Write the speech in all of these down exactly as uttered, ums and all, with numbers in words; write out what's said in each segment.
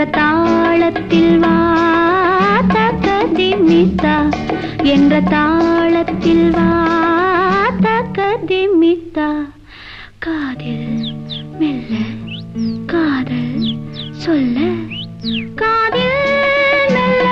தாளத்தில் வா தக்கதிமித்தா என்ற தாளத்தில் வா தக்கதிமித்தா காதில் மெல்ல காதல் சொல்ல காதில் மெல்ல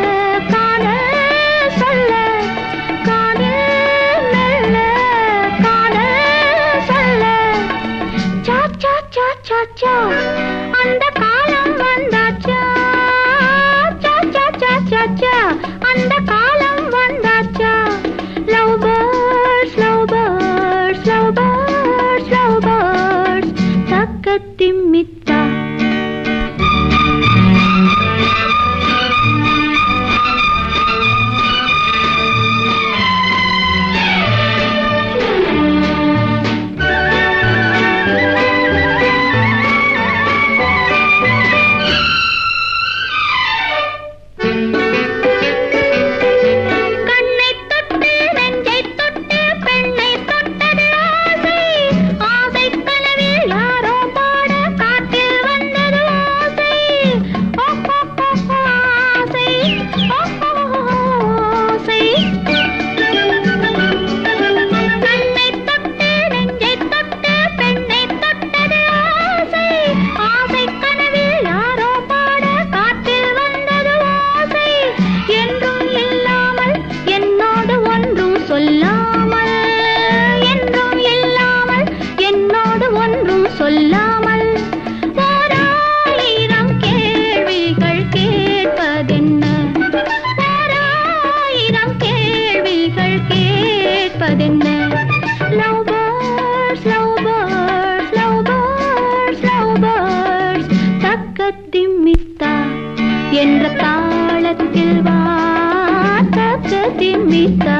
காதல் சொல்ல காதில் மெல்ல காதல் சொல்ல சா சா சா சா சா அந்த காலம் வந்தாச்சா சா சா சா சா சா அந்த காலம் வந்தாச்சா love birds love birds love birds love birds தக்கதிமித்தா என்ற தாளத்தில் வா தக்கதிமித்தா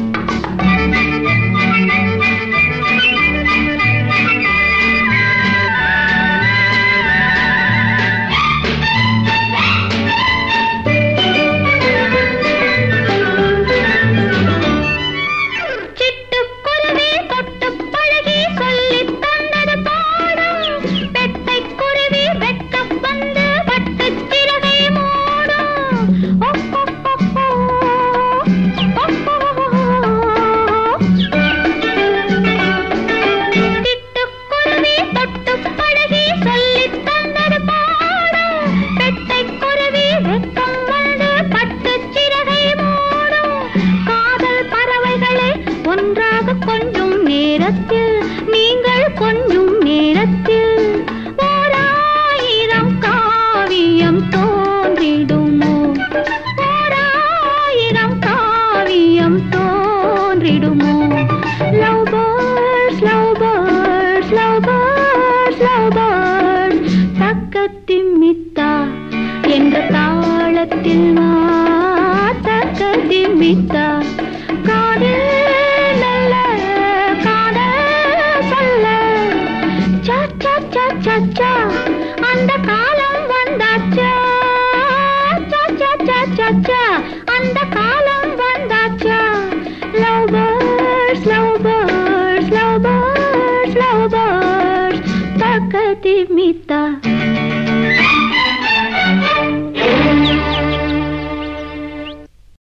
கொஞ்சம் நேரத்தில் நீங்கள் கொஞ்சம் நேரத்தில் ஓராயிரம் காவியம் தோன்றிடுமோ ஓராயிரம் காவியம் தோன்றிடுமோ love birds love birds love birds love birds தக்கதிமித்தா என்ற தாளத்தில் வா தக்கதிமித்தா காதில் அந்த காலம் வந்தாச்சா சா சா சா சா சா அந்த காலம் வந்தாச்சா love birds love birds love birds love birds தக்கதிமித்தா